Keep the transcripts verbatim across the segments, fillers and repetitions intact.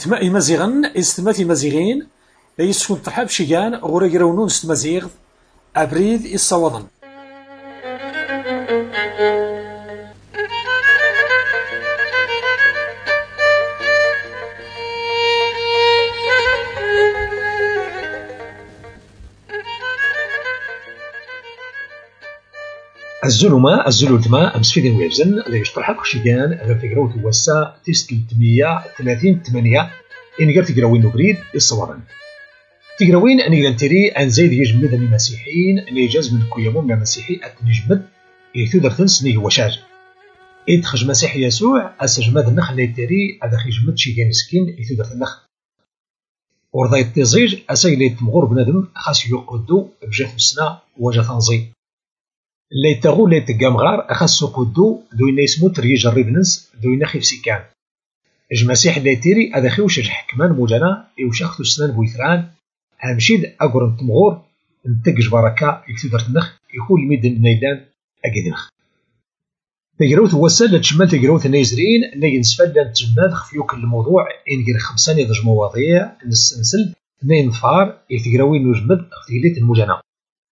إثماء مزيغن استمات مزيغين لا يسكن ترحاب شيغان غورا يراونون استمازيغ أبريد الصوضن. الزلمة الزلوتما أمس في دين ويفزن لا يشطرحق شيغان غير تقراو توسا تيس ثلاثمية وثلاثين ثمانية إن غير تقراوين نبريد الصوارن تقراوين أن يغنتري أن زايد يجمد المسيحيين أن يجاز من كيامون المسيحي أتنجمد يثودر تنسني هو شاج إدخج مسيح يسوع أسجمد النخ اللي يتري أدخ يجمد شيغان مسكين يثودر النخ ورضا يتزيج أسايل يتمغور بنادم خاص يقودو بجاث السنة وجا تنزي اللي تغول اللي تقامغار أخصو قدو دوينا يسمو تري جرب ننس دوينا خيف سيكان المسيح اللي تيري هذا خيوش الحكمان موجانا يوشاختو سنان بويثران همشيد أقرن تمغور نتقج بركة يكتدر النخ يكون الميدن النيدان أقدنخ تقروت وسال لتشمال تقروت النيزرين اللي ينسفل لان تجمال خفيوك الموضوع إن غير خمسان يضج مواضيع نسنسل نين فار يتقروين نجمد اختيليت الموجانا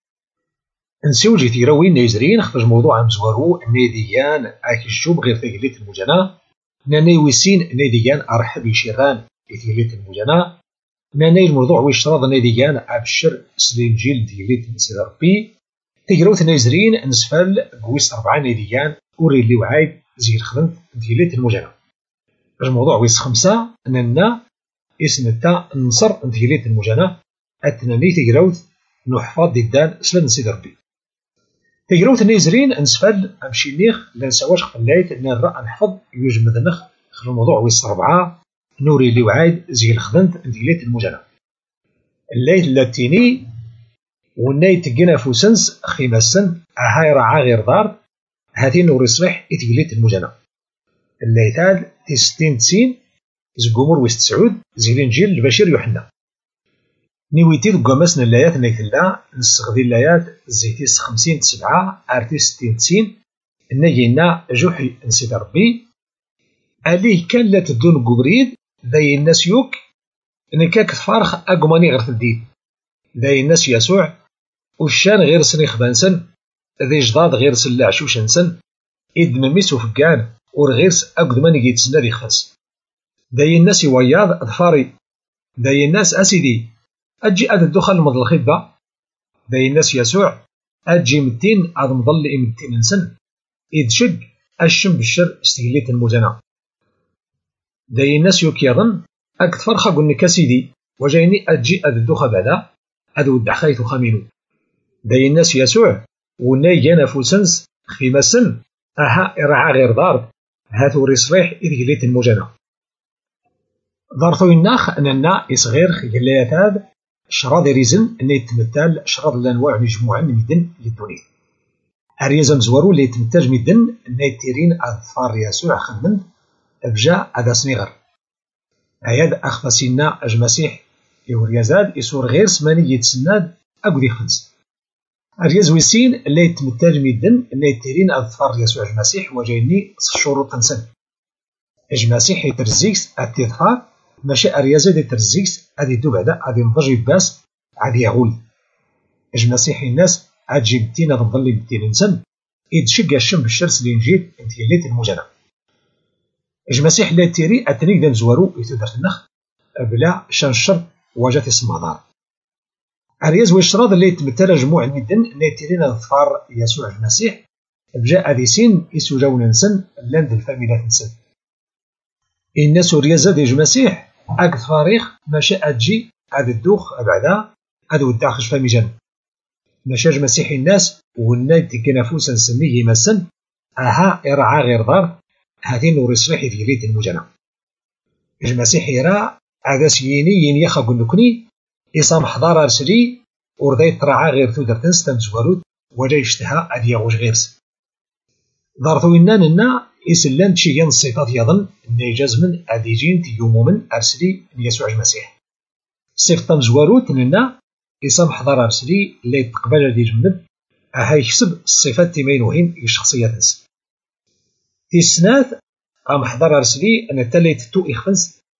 نسيوجي تيراوين نيزرين خفج موضوع مزورو نيديان اكي الجوب غير تيليت المجانا ناني ويسين نيديان ارحب يشيران تيليت المجانا ناني الموضوع ويشتراض نيديان ابشر سلينجيل تيليت نسيد ربي تيراوت نيزرين نسفل بويس اربعة نيديان وري اللي وعايد زي الخدمت تيليت المجانا الموضوع ويس خمسة ننا اسنتا نصر تيليت المجانا اتناني تيراوت نحفظ ديدان سلان نسيد ربي تجروت النيزرين نسفل امشي نيخ لنسواش خلايت ان الراء نحفظ يجمد نخ في الموضوع ويس ربعة نوري اللي وعايد زي الخدمت دياليت المجانا الليت اللاتيني والناي تقنا فوسنس خيما السن هاي رعا غير دار هاتي نوري صريح اتقليت المجانا الليتال تستين تسين زقومور ويس تسعود زي الانجيل البشير يوحنا نيويتي دو قامسنا اللايات نيكلا نستخدي اللايات زيتيس خمسين سبعة ارتي ستين تسين نيجينا جوحي نسيت ربي عليه كان لا تدون قبريد ذاي الناس يوك نكاك تفارخ اقماني غير تديد ذاي الناس يسوع وشان غير سنيخ بانسن ذي جداد غير سلاع شوش انسن إد مميسو فقان ورغيرس اقدماني جيتسنا ذي خاص ذاي الناس يوياض اظفاري ذاي الناس اسيدي أجي أد الدخل مضل الخبة ذاي الناس يسوع أجي متين أد مضل إمتين إنسان إذ شق الشم بالشر استهليت المجانا ذاي الناس يكيضن أكت فرخة قلني كسيدي وجايني أجي أد الدخل بعدا أد ودع خيث خمينو ذاي الناس يسوع وناي جانا فوسنس خيما سن أها إرعا غير ضارب هاتو ريصريح إذ قليت المجانا ضارثو الناخ أننا إصغير خياليات هذا شراض ريزن أن يتمثل شراض الأنواع مجموعة من مدن للدنيا أريزم زورو اللي يتمثل مدن أن يتيرين أظفار يسوع خدمن أبجا أدا سنيغر أياد أخفاسينا أجمسيح يوريازاد يسور غير سماني يتسناد أقودي خنس أرياز ويسين اللي يتمثل مدن أن يتيرين أظفار يسوع المسيح وجايني شروط تنسن أجمسيح يترزيكس أتظفار ماشي أريازة دي ترزيكس أدي دو بعدا أدي نضجي باس عادي يغول إج مسيحي الناس عاد جيبتين أد نظلي بتين إنسان إد شق الشم بالشرس الإنجيل انتيليت المجانا إج مسيح لا تيري أتنيك دان زوارو يتودر النخ بلا شنشر واجات اسم دار أرياز ويشراض اللي يتمثل جموع المدن اللي تيرين أظفار يسوع المسيح بجاء أدي سين يسو جاون إنسان لاند الفاميلات إنسان الناس وريازة ديج مسيح أكد فاريخ ماشي أجي أد الدوخ أبعدا أد وداخش فامي جن ماشاج مسيحي الناس والناي تكنا فوسا نسميه مسن أها إرعا غير دار هاتين نوري صريحي دياليت المجانا المسيحي راه عادا سييني ين يخا قلنكني إسامح دار أرسلي ورضي ترعا غير تودر تنستم زوارود وجا يشتها أدي يغوش غيرس دارتو إنان إنا إسلام تشيغان الصفات يظن أن يجازمن أديجين تيومو من أرسلي ليسوع المسيح صفة مزواروت لنا إسامح دار أرسلي اللي تقبل دي جمد أها يكسب الصفات تيمينوهين الشخصية تنس تيسنات أم حضر أرسلي أن تالي تتو إخفنس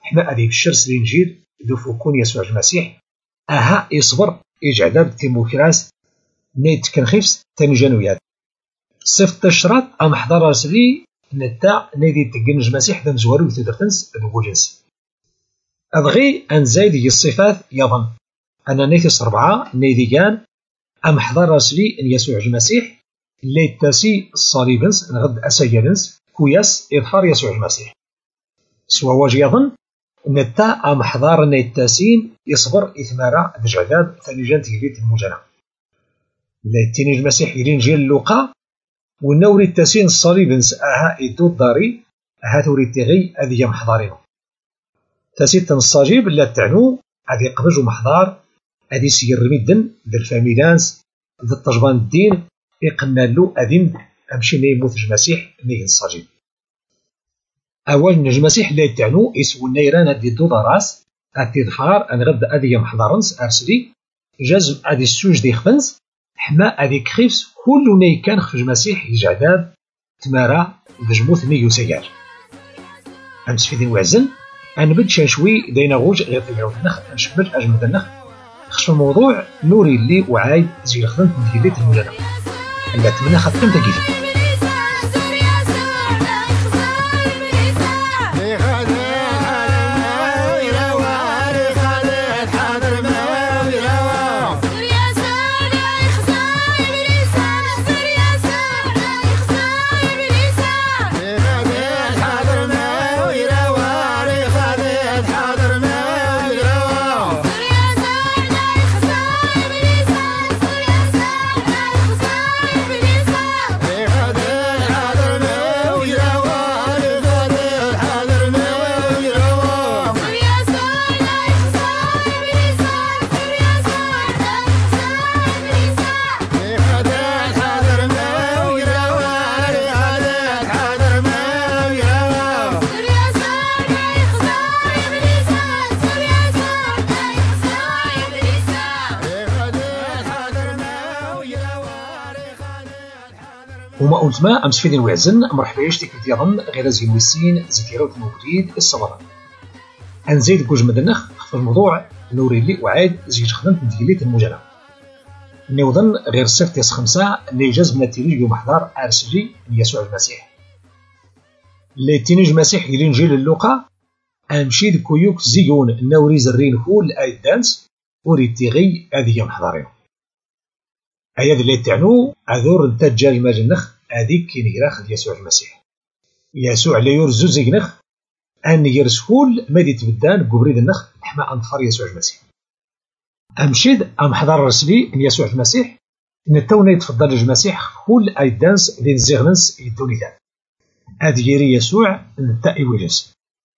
حنا أدي بشرس الإنجيل ذو فكون يسوع المسيح أها يصبر إجعداد تيموكراس نيت كنخيفس تنجانويات صفت الشراط أم حضر رسلي نتا نيدي تقنج مسيح ذا مزوارو تدرتنس ذو جنس أبغي أن زايد الصفات يظن أنا نيتس أربعة نيدي كان أم حضر رسلي أن يسوع المسيح اللي تاسي الصليبنس نغد أسيانس كوياس إظهار يسوع المسيح سوا واجي يظن نتا أم حضار نيتاسين يصبر إثمارا دجعداد ثانيجان تيليت المجنة اللي تيني المسيح يلين جيل لوقا ونوري التاسين الصليبنس أها إدو الداري أها توري تيغي أذي يم حضارينو تاسيت الصاجيب لا تعنو أذي قبج محضار أذي سير مدن ذا الفاميلانس ذا الطجبان الدين يقنا له أذين أمشي نيموت المسيح نيجي الصاجيب أول نجم المسيح لا تعنو يسوي النيران أدي دو دراس أدي ظفار أن غد أذي يم حضارنس أرسلي جازم أدي السوج دي خفنس حما أدي كخيفس كل ني كان خرج المسيح يجعداد تمارا دجموت نيو سيار أمس في دين وعزن أنا بدش شوي دينا غوج غير تقراو النخ نشبل أجمد النخ خش الموضوع نوري اللي وعايد زي خدمت مديرية المجنة اللي أتمنى خدمت كيف وما قلت ما أمس في دين وعزن مرحبا يشتك ديالهم غير زين ويسين زيتيرو الموجود الصبر أنزيد كوج مدنخ في الموضوع نوري لي وعاد زيد خدمت دياليت المجنة نوضن غير صفتيس خمسة اللي جاز من التينيج محضر أرسلي يسوع المسيح اللي تينيج المسيح يلين جيل اللوقا أمشي دكويوك زيون نوري زرين هول أيدانس وريد تيغي أذي محضرين أياد اللي تعنو أذور الدجال المجنخ أذيك كي نقراخ يسوع المسيح يسوع لا يرزو زينخ أن يرسهول ما دي تبدان ببريد النخ حما أنفر يسوع المسيح أمشيد أم حضر رسلي يسوع المسيح نتونا يتفضل المسيح كل أيدانس لين زيغنس يدونيتان أديري يسوع نتاء ويلس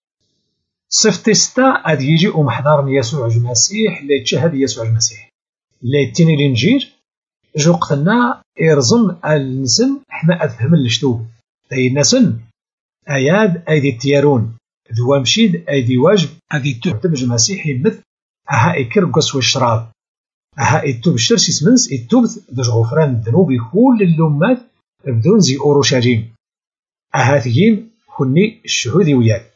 صفتستا أد يجي أم حضر يسوع المسيح لا يتشهد يسوع المسيح لا يتيني الإنجيل جوقتنا إرزم النسن حما أفهم الشتوب أي النسن أياد أيدي التيارون ذو مشيد أيدي واجب أدي تعتبج المسيح يمث أها إكر قصو الشراب أها إتوب الشرس يسمنس إتوب دج غفران الذنوب كل اللومات بدون زي أوروشاجيم أها تجيم كني الشهودي وياك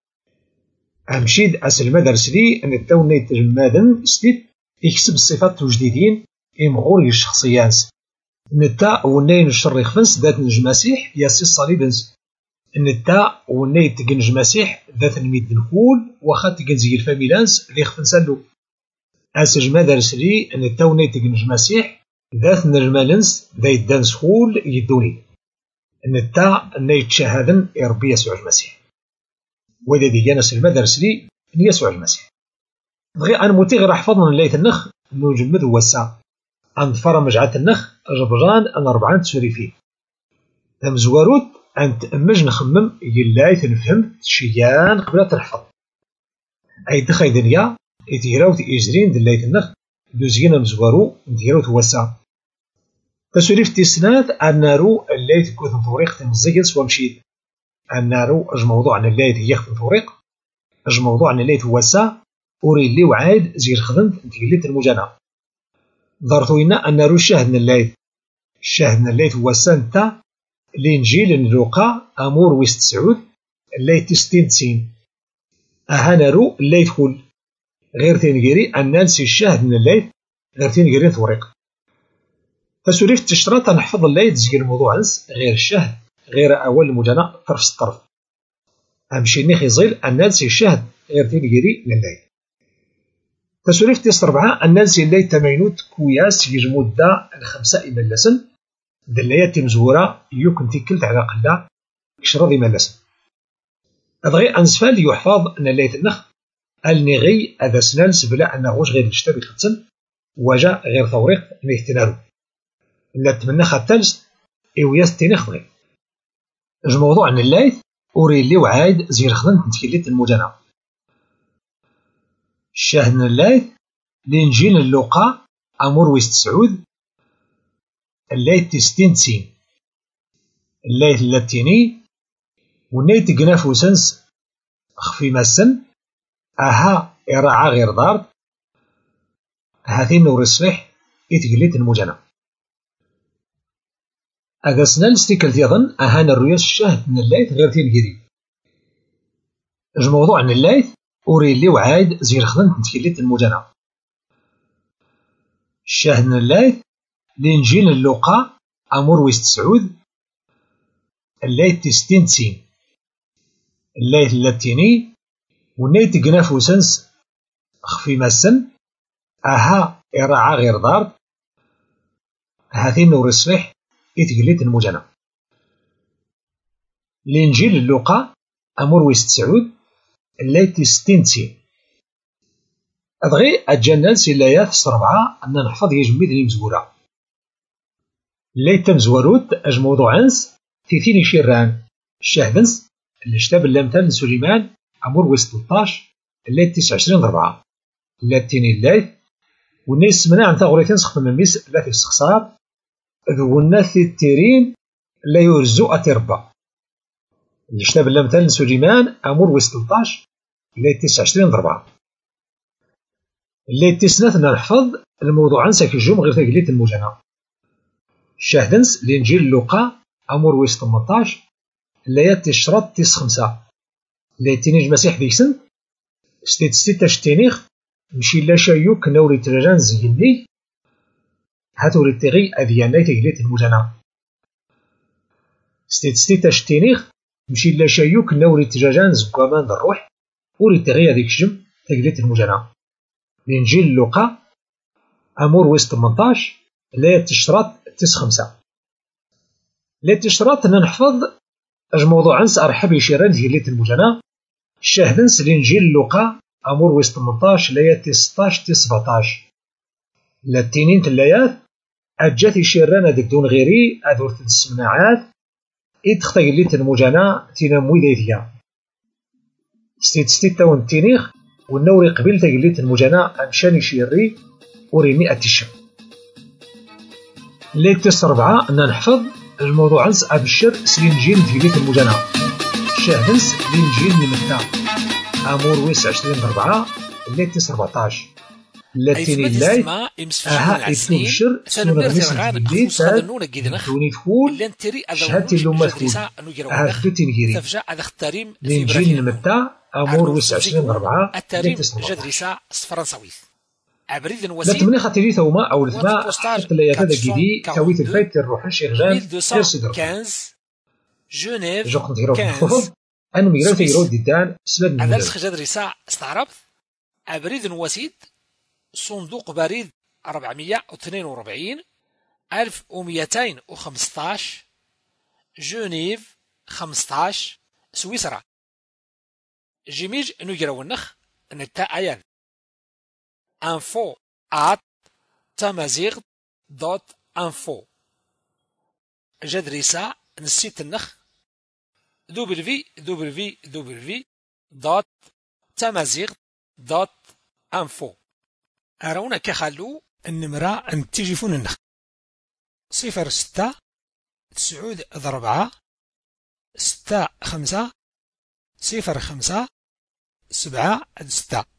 أمشيد أسل مدرسلي أن التوني تجمادن ستيت يكسب الصفات الجديدين إمغور الشخصيات نتا ونين الشر يخفنس ذات المسيح ياسي الصليبنس نتا ونين تقنج مسيح ذات الميد نقول وخا تقن زي الفاميلانس اللي يخفنس له أسج مدرسلي نتا ونين تقنج مسيح ذات نجمالنس ذا يدانس خول يدوني نتا نين تشاهدن يربي يسوع المسيح وإذا دي جانس المدرسلي يسوع المسيح بغي أن موتي غير حفظنا الليث النخ نجمد وسا أنفر مجعة النخ جبران أن أربعان تسوريفين ثم زواروت أن تأمج نخمم يلاي تنفهم تشيان قبل تنحفظ أي دخل دنيا يتيراو تيجرين دلايت النخ دوزينا مزوارو يتيراو توسا تسوريف تيسنات أنارو الليت كوثن طوريق تمزيل سوا مشيد أنارو أج موضوع أن الليت يخفن طوريق أج موضوع أن الليت وسا أوري اللي وعاد زير خدمت انتقلت المجانة ضرطوينا أن نرو شاهدنا الليل شاهدنا الليل هو سانتا الإنجيل نلوقا أمور ويست سعود الليل تستين تسين أهانرو الليث كل غير تنجري الناس الشاهد من الليث غير تنجري ثوريق. فسوليف تشترط نحفظ الليث زي الموضوع نس غير الشاهد غير أول مجانا طرف الطرف. أمشي نيخي ظل الناس الشاهد غير تنجري لليث. فسوليف تيس ربعة الناس الليث تمينوت كوياس يجمود دا الخمسة إملسن دليات مزورة يمكن تكلت على قلة كشرض إملسن. أبغي أنسفال يحفظ أن الليث النخ النغي أذا سنانس بلا أنه غير الاشتبك خدسن وجاء غير ثوريق نيهتنارو لا تمنى خدتلس إوياس تينيخ غير الموضوع أن الليث أوري اللي وعايد زير خدن تنتكليت المجانا الشاهد من الليث لإنجيل اللوقا أمور ويست سعود الليث تستين تسين الليث اللاتيني ونيت قناف وسنس خفي مسن أها إراعة غير ضارب هذين نور الصفيح إتقليت المجانا أذا سنال ستيكل تيظن أهان الرؤيا الشاهد من الليث غير تنجري الموضوع أن الليث أوري اللي وعايد زير خدن تنتكليت المجانا الشاهد من الليث لإنجيل اللوقا أمور ويست سعود الليث تستين تسين الليث اللاتيني ونيت قناف وسنس خفي مسن أها إراعة غير ضارب هذين نور الصفيح إتقليت المجانا لإنجيل اللوقا أمور ويست سعود الليث تستين تسين. أدغي أجنال سلايات سربعة أن نحفظ يجمد لي مزورة الليث تمزوروت أج موضوعانس تيثيني شيران الشاهدنس اللي شتاب اللامثال سليمان أمور ويست ثلاثطاش الليث تسعة وعشرين ضربعة اللاتيني الليث والناس منع عن ثغرتين سخف من ميس لا في السخصار ذو الناس التيرين لا يرزو أتربا اللي شتاب اللامثال سليمان أمور ويست ثلاثطاش الليث تسعة وعشرين ضربعة الليث تسناث نحفظ الموضوع نسا كيجوم غير تقليت المجانا الشاهدنس لإنجيل لوقا أمور ويست ثمنطاش الليات تشرط تيس خمسة اللي تينيج مسيح ديكسن ستيت ستة شتينيخ مشي لا شايوك نوري تراجان زيني هاتوري تيغي أذيان لا تقليت المجانا ستيت ستة شتينيخ مشي لا شايوك نوري تراجان زكوامان الروح وري تيغي هذيك شجم تقليت المجانا لإنجيل لوقا أمور ويست ثمنطاش الليات تشرط تيس خمسة لا تشرط أن نحفظ الموضوع نس أرحب يشيران دياليت المجانا الشاهدنس لإنجيل لوقا أمور ويست ثمنطاش ليات ستاش تي سبعطاش لاتينين تلايات أجات يشيران هذيك دون غيري أدورت السماعات إتختا قليت المجانا تيناموي دايديا ستيت ستيت تاون تينيخ والنوري قبيل تقليت المجانا أمشان يشيري وريني أتشم ليت تس ربعة أن نحفظ الموضوع نس أبشر سلينجيل دياليت المجانا الشاهدنس لينجيل نمتا أمور ويس عشرين ضربعة الليت تس ربعطاش اللاتيني اللايت أها إثنو بشر سنو نغميس الجديد تاد دوني تقول شهادتي اللومات تقول أها ثلثين جيري لينجيل نمتا أمور ويس عشرين ضربعة الليت تس ربعطاش لا تمني خاطري ثوما أو الثما حتى لا يتدى جدي تويت الفايت الروح الشيرجان يرسدر جنيف جو قنت يروح الخفض أنا ميغران تيرود ديدان سبب من هذا الخجاد رساء استعربت أبريد وسيد صندوق بريد أربعمية واثنين وأربعين ألف ومئتين وخمسطاش جنيف خمسطاش سويسرا جميج نجرو النخ نتا أيان info at تمازيغ دوت info جدريسا نسيت النخ دبليو دبليو دبليو دوت تمازيغ دوت info أرونا كخلو النمرة أن تجيفون النخ صفر ستة تسعود ضربعة ستة خمسة صفر خمسة سبعة ستة